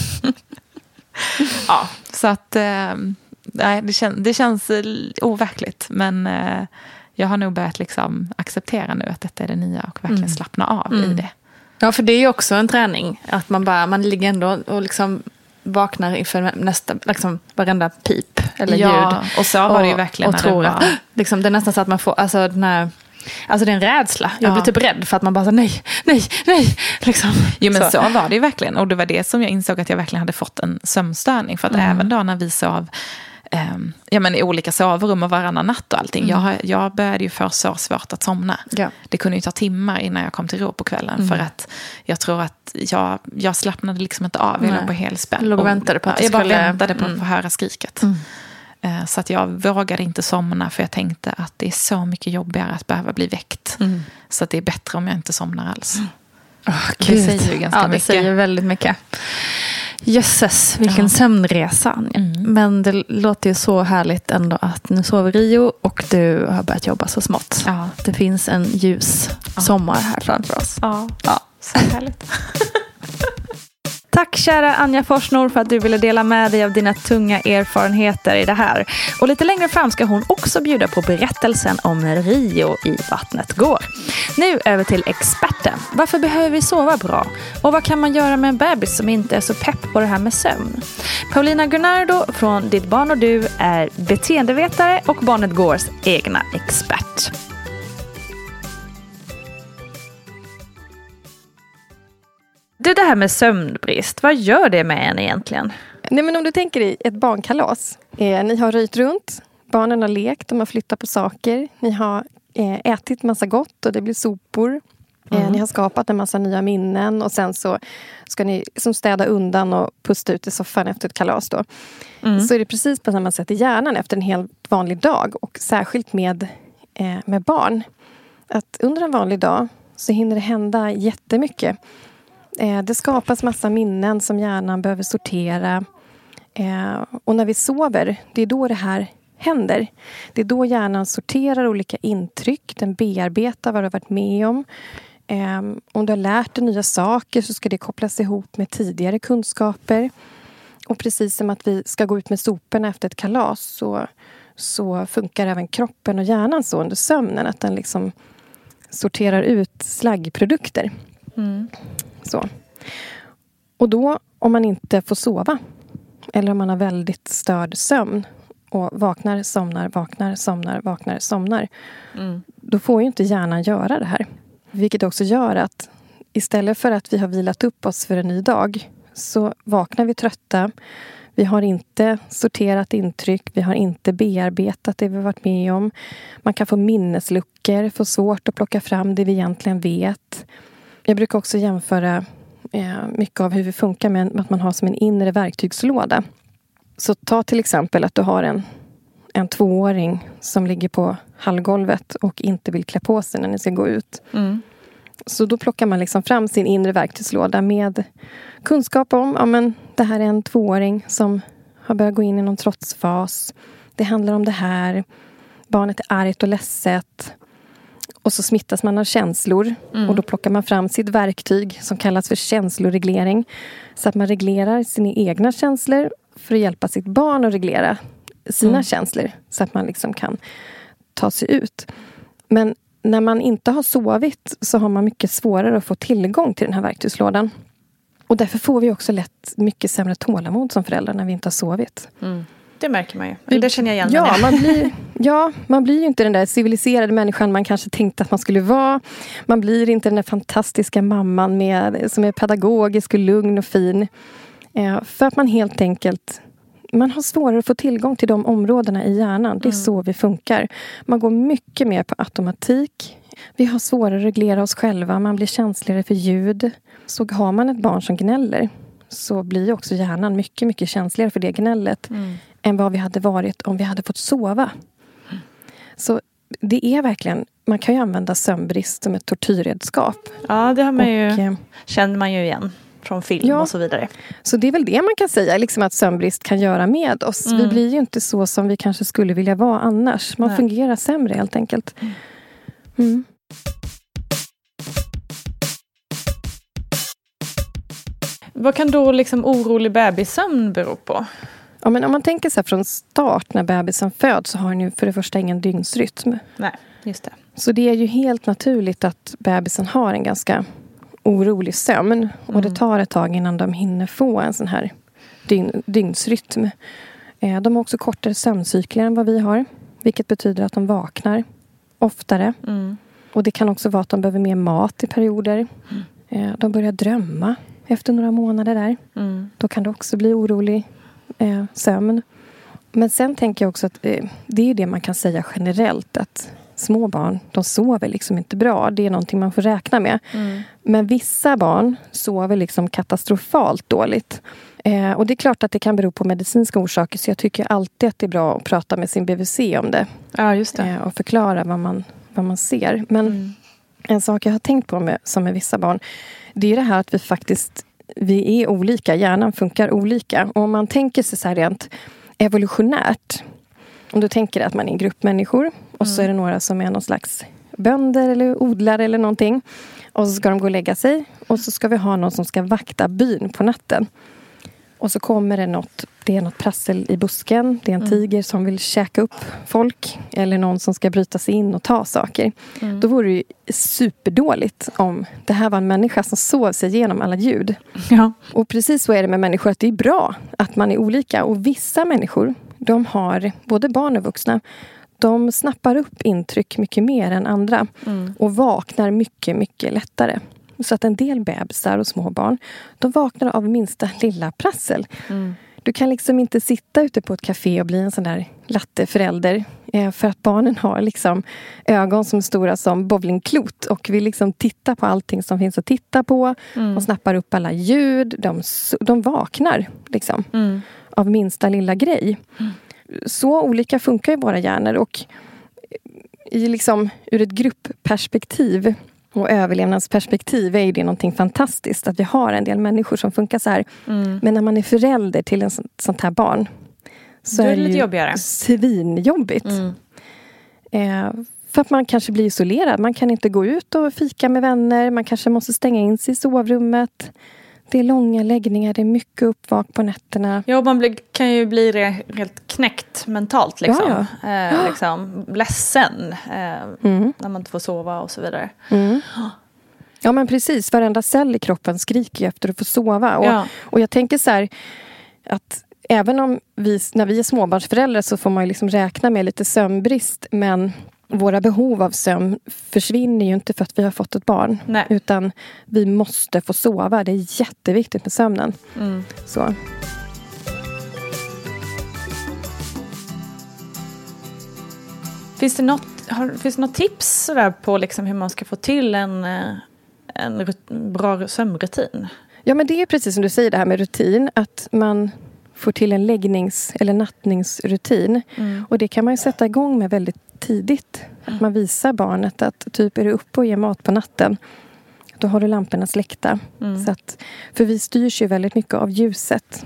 Ja, så att nej, det känns overkligt, men jag har nog börjat liksom acceptera nu att detta är det nya och verkligen slappna av i det. Ja, för det är ju också en träning att man ligger ändå och liksom vaknar inför nästa liksom varenda pip eller ljud. Och så var det ju verkligen och tror att liksom, det är nästan så att man får alltså det är en rädsla. Jag blir typ rädd för att man bara så nej. Liksom. Jo, men så var det ju verkligen. Och det var det som jag insåg att jag verkligen hade fått en sömnstörning. För att även då när vi sov i olika sovrum och varannan natt och allting. Jag började ju få så svårt att somna. Ja. Det kunde ju ta timmar innan jag kom till ro på kvällen. För att jag tror att jag slappnade liksom inte av. Jag låg på helspänn. Jag väntade på att jag bara väntade på att få höra skriket. Så att jag vågade inte somna, för jag tänkte att det är så mycket jobbigare att behöva bli väckt. Så att det är bättre om jag inte somnar alls. Det säger ju ganska mycket. Det säger väldigt mycket. Jösses, vilken sömnresa. Men det låter ju så härligt ändå att nu sover Rio och du har börjat jobba så smått. Ja. Det finns en ljus sommar här framför oss. Ja. Så härligt. Tack kära Anja Forsnor för att du ville dela med dig av dina tunga erfarenheter i det här. Och lite längre fram ska hon också bjuda på berättelsen om när Rio i vattnet går. Nu över till experten. Varför behöver vi sova bra? Och vad kan man göra med en bebis som inte är så pepp på det här med sömn? Paulina Gunnardo från Ditt barn och du är beteendevetare och Barnet Gårs egna expert. Det här med sömnbrist, vad gör det med en egentligen? Nej, men om du tänker i ett barnkalas. Ni har röjt runt, barnen har lekt, de har flyttat på saker. Ni har ätit massa gott och det blir sopor. Ni har skapat en massa nya minnen och sen så ska ni som städa undan och pusta ut i soffan efter ett kalas då. Så är det precis på samma sätt i hjärnan efter en helt vanlig dag och särskilt med barn. Att under en vanlig dag så hinner det hända jättemycket. Det skapas massa minnen som hjärnan behöver sortera. Och när vi sover, det är då det här händer. Det är då hjärnan sorterar olika intryck. Den bearbetar vad du har varit med om. Om du har lärt dig nya saker så ska det kopplas ihop med tidigare kunskaper. Och precis som att vi ska gå ut med soporna efter ett kalas så funkar även kroppen och hjärnan så under sömnen. Att den liksom sorterar ut slaggprodukter. Så. Och då om man inte får sova eller om man har väldigt störd sömn och vaknar, somnar, då får ju inte hjärnan göra det här. Vilket också gör att istället för att vi har vilat upp oss för en ny dag så vaknar vi trötta. Vi har inte sorterat intryck, vi har inte bearbetat det vi varit med om. Man kan få minnesluckor, få svårt att plocka fram det vi egentligen vet. Jag brukar också jämföra mycket av hur vi funkar med att man har som en inre verktygslåda. Så ta till exempel att du har en 2-åring som ligger på hallgolvet och inte vill klä på sig när ni ska gå ut. Så då plockar man liksom fram sin inre verktygslåda med kunskap om men det här är en 2-åring som har börjat gå in i någon trotsfas. Det handlar om det här. Barnet är argt och ledset. Och så smittas man av känslor. Och då plockar man fram sitt verktyg som kallas för känsloreglering. Så att man reglerar sina egna känslor för att hjälpa sitt barn att reglera sina känslor. Så att man liksom kan ta sig ut. Men när man inte har sovit så har man mycket svårare att få tillgång till den här verktygslådan. Och därför får vi också lätt mycket sämre tålamod som föräldrar när vi inte har sovit. Det märker man ju. Det känner jag igen. Man blir ju inte den där civiliserade människan man kanske tänkte att man skulle vara. Man blir inte den där fantastiska mamman som är pedagogisk och lugn och fin. För att man helt enkelt man har svårare att få tillgång till de områdena i hjärnan. Det är så vi funkar. Man går mycket mer på automatik. Vi har svårare att reglera oss själva. Man blir känsligare för ljud. Så har man ett barn som gnäller så blir också hjärnan mycket, mycket känsligare för det gnället än vad vi hade varit om vi hade fått sova. Så det är verkligen, man kan ju använda sömnbrist som ett tortyrredskap. Ja, det har man känner man ju igen från film och så vidare. Så det är väl det man kan säga, liksom att sömnbrist kan göra med oss. Vi blir ju inte så som vi kanske skulle vilja vara annars. Man fungerar sämre helt enkelt. Vad kan då liksom orolig bebissömn bero på? Ja, men om man tänker så här från start när bebisen föds så har den ju för det första ingen dygnsrytm. Nej, just det. Så det är ju helt naturligt att bebisen har en ganska orolig sömn. Och det tar ett tag innan de hinner få en sån här dygnsrytm. De har också kortare sömncykler än vad vi har. Vilket betyder att de vaknar oftare. Och det kan också vara att de behöver mer mat i perioder. De börjar drömma efter några månader där. Då kan det också bli orolig sömn. Men sen tänker jag också att det är det man kan säga generellt. Att små barn, de sover liksom inte bra. Det är någonting man får räkna med. Men vissa barn sover liksom katastrofalt dåligt. Och det är klart att det kan bero på medicinska orsaker. Så jag tycker alltid att det är bra att prata med sin BVC om det. Ja, just det. Och förklara vad man ser. Men en sak jag har tänkt på som med vissa barn. Det är det här att vi är olika. Hjärnan funkar olika. Och om man tänker sig så här rent evolutionärt. Om du tänker att man är en grupp människor. Och så är det några som är någon slags bönder eller odlare eller någonting. Och så ska de gå och lägga sig. Och så ska vi ha någon som ska vakta byn på natten. Och så kommer det är något prassel i busken. Det är en tiger som vill käka upp folk. Eller någon som ska bryta sig in och ta saker. Då vore det ju superdåligt om det här var en människa som sov sig igenom alla ljud. Ja. Och precis så är det med människor, att det är bra att man är olika. Och vissa människor, de har, både barn och vuxna, de snappar upp intryck mycket mer än andra. Och vaknar mycket, mycket lättare. Så att en del bebisar och små barn, de vaknar av minsta lilla prassel. Du kan liksom inte sitta ute på ett café och bli en sån där latteförälder. För att barnen har liksom ögon som är stora som bowlingklot. Och vill liksom titta på allting som finns att titta på. Och snappar upp alla ljud. De vaknar liksom av minsta lilla grej. Så olika funkar ju våra hjärnor. Och liksom, ur ett gruppperspektiv och överlevnadsperspektiv är ju det någonting fantastiskt. Att vi har en del människor som funkar så här. Men när man är förälder till en sånt här barn, så är det lite ju jobbigare. Svinjobbigt. För att man kanske blir isolerad. Man kan inte gå ut och fika med vänner. Man kanske måste stänga in sig i sovrummet. Det är långa läggningar, det är mycket uppvak på nätterna. Ja, man kan ju bli helt knäckt mentalt liksom. Ja. Liksom ledsen när man inte får sova och så vidare. Ja, men precis. Varenda cell i kroppen skriker ju efter att få sova. Och jag tänker så här, att även om när vi är småbarnsföräldrar så får man ju liksom räkna med lite sömnbrist. Men våra behov av sömn försvinner ju inte för att vi har fått ett barn. Nej. Utan vi måste få sova. Det är jätteviktigt med sömnen. Så. Finns det något tips sådär på liksom hur man ska få till en bra sömnrutin? Ja, men det är precis som du säger, det här med rutin. Att man får till en läggnings- eller nattningsrutin. Och det kan man ju sätta igång med väldigt tidigt. Att man visar barnet att typ är du uppe och ger mat på natten, då har du lamporna släckta. Så att, för vi styrs ju väldigt mycket av ljuset.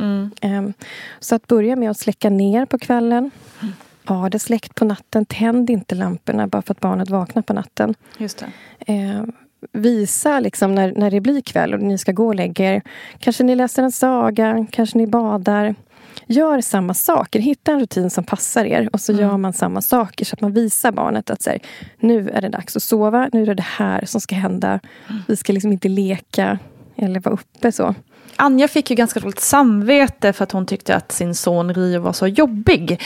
Så att börja med att släcka ner på kvällen. Ja, det är släckt på natten. Tänd inte lamporna bara för att barnet vaknar på natten. Just det. Visa liksom när det blir kväll och ni ska gå och lägga er. Kanske ni läser en saga, kanske ni badar. Gör samma saker. Hitta en rutin som passar er. Och så gör man samma saker så att man visar barnet att så här, nu är det dags att sova. Nu är det här som ska hända. Vi ska liksom inte leka eller vara uppe så. Anja fick ju ganska dåligt samvete för att hon tyckte att sin son Rio var så jobbig.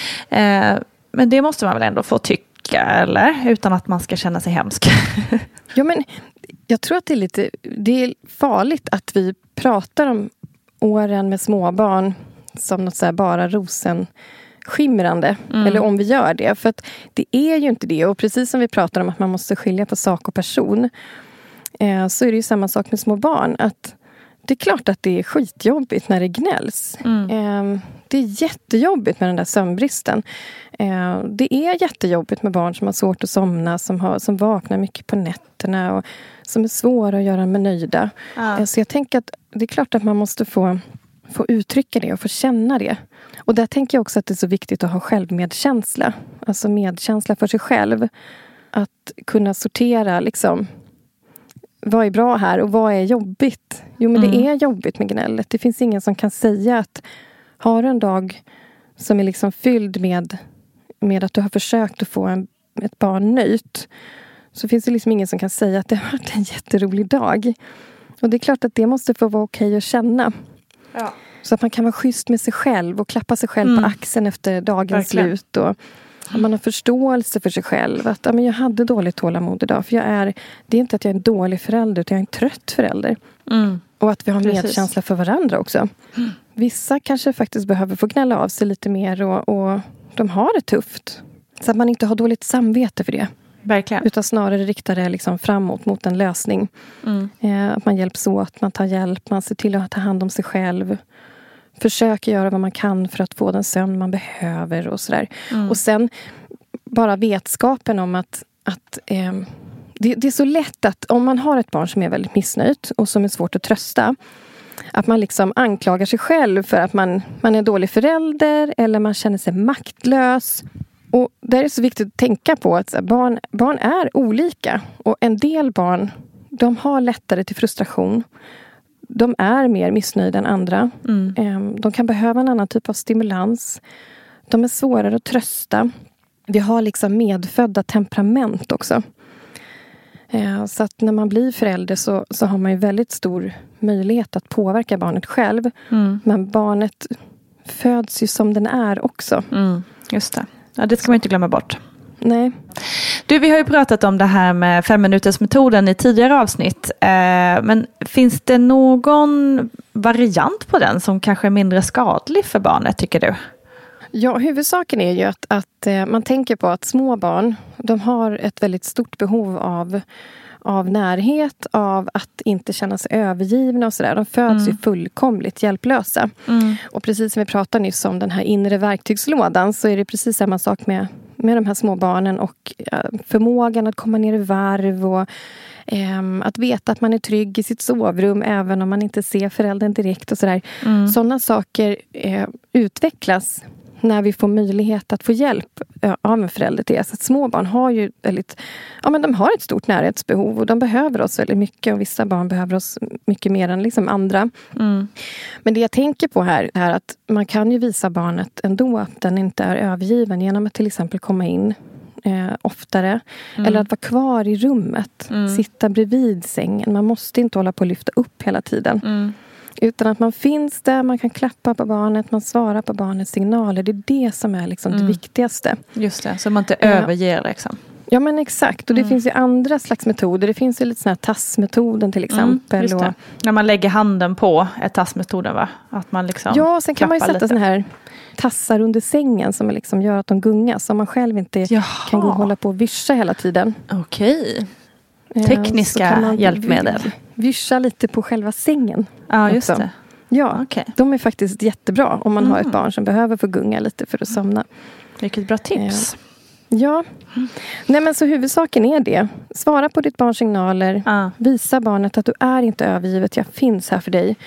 Men det måste man väl ändå få tycka, eller? Utan att man ska känna sig hemsk. Ja, men jag tror att det är farligt att vi pratar om åren med småbarn som något så här bara rosenskimrande. Eller om vi gör det. För att det är ju inte det. Och precis som vi pratar om att man måste skilja på sak och person, så är det ju samma sak med små barn. Att det är klart att det är skitjobbigt när det gnälls. Det är jättejobbigt med den där sömnbristen. Det är jättejobbigt med barn som har svårt att somna, som vaknar mycket på nätterna och som är svåra att göra med nöjda. Så jag tänker att det är klart att man måste få uttrycka det och få känna det. Och där tänker jag också att det är så viktigt att ha självmedkänsla. Alltså medkänsla för sig själv. Att kunna sortera liksom, vad är bra här och vad är jobbigt? Jo, men det är jobbigt med gnället. Det finns ingen som kan säga att har du en dag som är liksom fylld med att du har försökt att få ett barn nöjt, så finns det liksom ingen som kan säga att det har varit en jätterolig dag. Och det är klart att det måste få vara okej att känna. Ja. Så att man kan vara schysst med sig själv och klappa sig själv på axeln efter dagens slut. Och man har förståelse för sig själv. Att men jag hade dåligt tålamod idag. För det är inte att jag är en dålig förälder, utan jag är en trött förälder. Och att vi har medkänsla för varandra också. Vissa kanske faktiskt behöver få gnälla av sig lite mer och de har det tufft. Så att man inte har dåligt samvete för det. Verkligen. Utan snarare riktar det liksom framåt mot en lösning. Att man hjälps åt, man tar hjälp, man ser till att ta hand om sig själv. Försöker göra vad man kan för att få den sömn man behöver och sådär. Och sen bara vetskapen om att det är så lätt att om man har ett barn som är väldigt missnöjt och som är svårt att trösta, att man liksom anklagar sig själv för att man är en dålig förälder eller man känner sig maktlös. Och det är så viktigt att tänka på att barn är olika. Och en del barn, de har lättare till frustration. De är mer missnöjda än andra. De kan behöva en annan typ av stimulans. De är svårare att trösta. Vi har liksom medfödda temperament också. Så att när man blir förälder så har man ju väldigt stor möjlighet att påverka barnet själv. Men barnet föds ju som den är också. Just det. Ja, det ska man inte glömma bort. Nej. Du, vi har ju pratat om det här med 5-minutersmetoden i tidigare avsnitt. Men finns det någon variant på den som kanske är mindre skadlig för barnet, tycker du? Ja, huvudsaken är ju att man tänker på att små barn, de har ett väldigt stort behov av närhet, av att inte känna sig övergivna och sådär. De föds ju fullkomligt hjälplösa. Och precis som vi pratade nyss om den här inre verktygslådan, så är det precis samma sak med de här små barnen och förmågan att komma ner i varv och att veta att man är trygg i sitt sovrum även om man inte ser föräldern direkt och sådär. Sådana saker utvecklas när vi får möjlighet att få hjälp av en förälder till det. Så att små barn har ju de har ett stort närhetsbehov och de behöver oss väldigt mycket, och vissa barn behöver oss mycket mer än liksom andra. Men det jag tänker på här är att man kan ju visa barnet ändå att den inte är övergiven genom att till exempel komma in oftare. Eller att vara kvar i rummet. Sitta bredvid sängen. Man måste inte hålla på att lyfta upp hela tiden. Utan att man finns där, man kan klappa på barnet, man svarar på barnets signaler. Det är det som är liksom det viktigaste. Just det, så man inte överger liksom. Ja, men exakt. Och det finns ju andra slags metoder. Det finns ju lite sån här tassmetoden till exempel. Just det. När man lägger handen på ett tassmetoden, va? Att man liksom sen kan man ju sätta sån här tassar under sängen som liksom gör att de gungas. Så man själv inte kan gå och hålla på och vischa hela tiden. Okej. Tekniska hjälpmedel. Vischa lite på själva sängen. Ja, just det. Ja, de är faktiskt jättebra om man har ett barn som behöver få gunga lite för att somna. Vilket bra tips. Ja. Nej, men så huvudsaken är det. Svara på ditt barns signaler. Visa barnet att du är inte övergivet. Jag finns här för dig.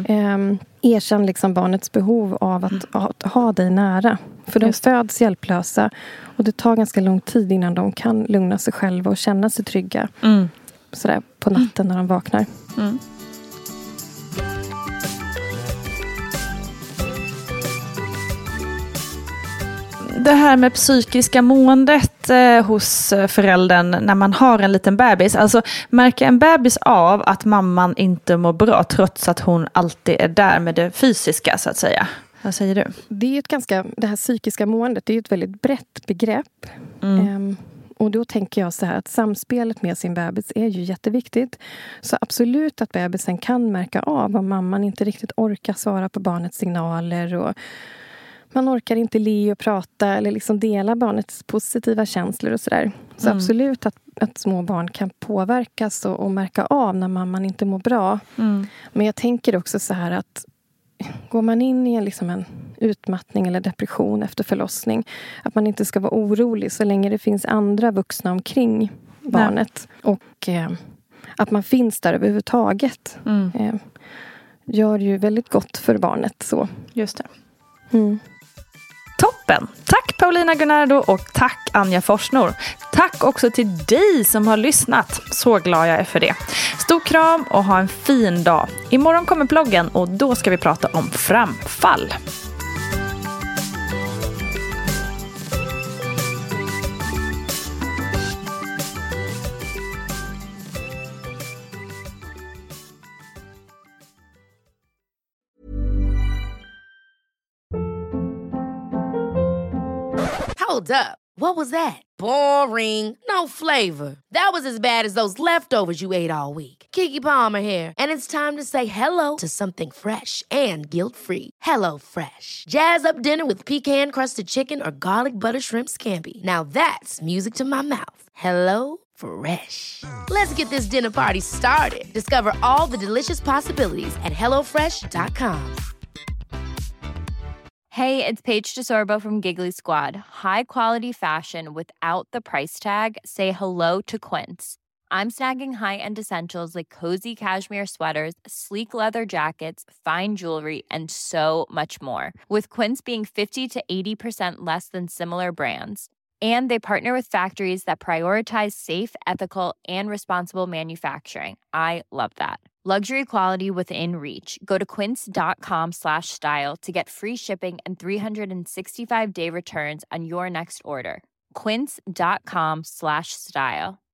Erkänn liksom barnets behov av att ha dig nära. För de föds hjälplösa. Och det tar ganska lång tid innan de kan lugna sig själva och känna sig trygga. Sådär på natten när de vaknar. Det här med psykiska måendet hos föräldern när man har en liten bebis. Alltså, märker en bebis av att mamman inte mår bra trots att hon alltid är där med det fysiska, så att säga? Vad säger du? Det är ju det här psykiska måendet, det är ju ett väldigt brett begrepp. Och då tänker jag så här att samspelet med sin bebis är ju jätteviktigt. Så absolut att bebisen kan märka av om mamman inte riktigt orkar svara på barnets signaler och man orkar inte le och prata eller liksom dela barnets positiva känslor och sådär. Så absolut att små barn kan påverkas och märka av när mamman inte mår bra. Men jag tänker också så här att går man in i liksom en utmattning eller depression efter förlossning, att man inte ska vara orolig så länge det finns andra vuxna omkring barnet. Och att man finns där överhuvudtaget. Gör ju väldigt gott för barnet. Så. Just det. Toppen! Tack Paulina Gunnardo och tack Anja Forsnor. Tack också till dig som har lyssnat. Så glad jag är för det. Stor kram och ha en fin dag. Imorgon kommer bloggen och då ska vi prata om framfall. Hold up. What was that? Boring. No flavor. That was as bad as those leftovers you ate all week. Keke Palmer here, and it's time to say hello to something fresh and guilt-free. Hello Fresh. Jazz up dinner with pecan-crusted chicken or garlic butter shrimp scampi. Now that's music to my mouth. Hello Fresh. Let's get this dinner party started. Discover all the delicious possibilities at hellofresh.com. Hey, it's Paige DeSorbo from Giggly Squad. High quality fashion without the price tag. Say hello to Quince. I'm snagging high-end essentials like cozy cashmere sweaters, sleek leather jackets, fine jewelry, and so much more. With Quince being 50 to 80% less than similar brands. And they partner with factories that prioritize safe, ethical, and responsible manufacturing. I love that. Luxury quality within reach. Go to quince.com/style to get free shipping and 365-day returns on your next order. Quince.com/style.